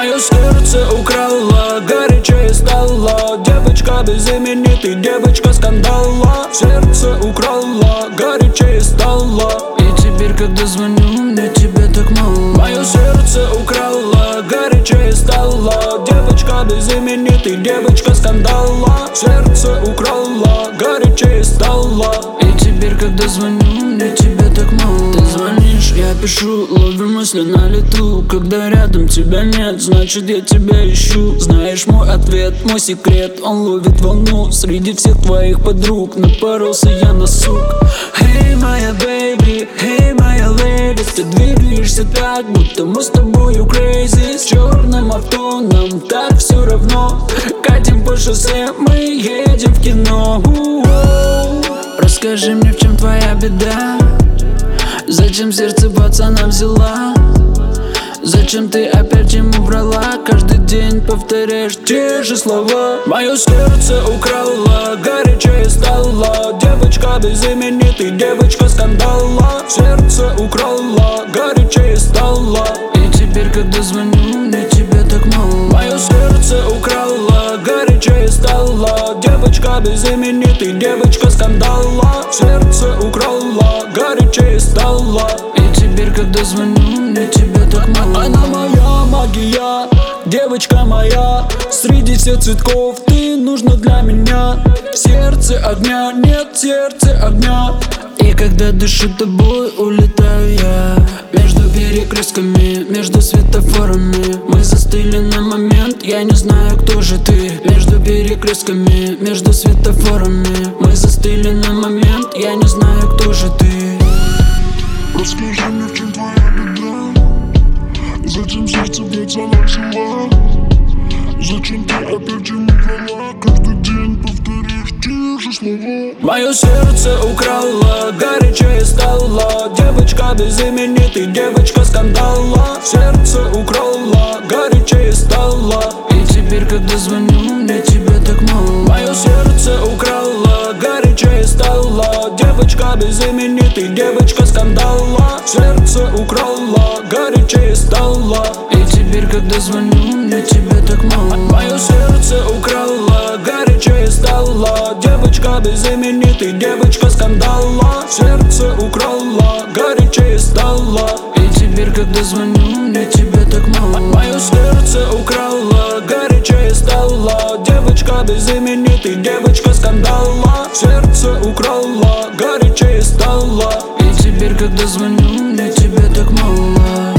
Мое сердце украла, горячее стало. Девочка без имени, ты девочка скандала. Сердце украла, горячее стало. И теперь, когда звоню, мне тебя так мало. Мое сердце украла, горячее стало. Девочка без имени, ты девочка скандала. Сердце украла, горячее стало. И теперь, когда звоню, мне тебя так мало. Ты звонишь, я пишу, ловлю мысли на лету. Когда рядом тебя нет, значит я тебя ищу. Знаешь мой ответ, мой секрет, он ловит волну. Среди всех твоих подруг напоролся я на сук. Hey, моя baby, hey, моя lady. Ты двигаешься так, будто мы с тобою crazy. С черным авто, нам так все равно. Катим по шоссе, мы едем в кино. Расскажи мне, в чем твоя беда? Зачем сердце пацана взяла? Зачем ты опять ему врала? Каждый день повторяешь те же слова. Мое сердце украла, горячее стало. Девочка без имени, ты девочка скандала. Сердце украла, горячее стало. И теперь, когда звоню, мне тебя так мало. Мое сердце украла, горячее стало. Девочка без имени, ты девочка скандала. Сердце украла, горячее стало. И теперь, когда звоню, мне тебя так мало. Она моя магия, девочка моя. Среди всех цветков ты нужна для меня. Сердце огня, нет сердца огня. И когда дышу тобой, улетаю я. Между перекрестками, между светофорами. Мы застыли на момент, я не знаю, кто же ты. Между перекрестками, между светофорами. Мы застыли на момент, я не знаю, кто же ты. Расскажи мне, в чем твоя беда? Зачем сердце пацана взяла? Зачем ты опять ему врала? Каждый день повторяешь те же слова. Мое сердце украла, горячее стало. Девочка без имени, ты девочка скандала. Сердце украла, горячее стало. И теперь, когда звоню, мне тебя так мало. Мое сердце украла, горячее стало. Девочка без имени, ты девочка скандала. Сердце украла, горячее стало. И теперь, когда звоню, мне тебя так мало. Мое сердце украла, горячее стало. Девочка без имени, ты девочка скандала. Сердце украла, горячее стало. И теперь, когда звоню, мне тебя так мало. Мое сердце украла, горячее стало. Девочка без имени, ты девочка скандала. Сердце украла, горячее стало. И теперь, когда звоню, мне тебя так мало.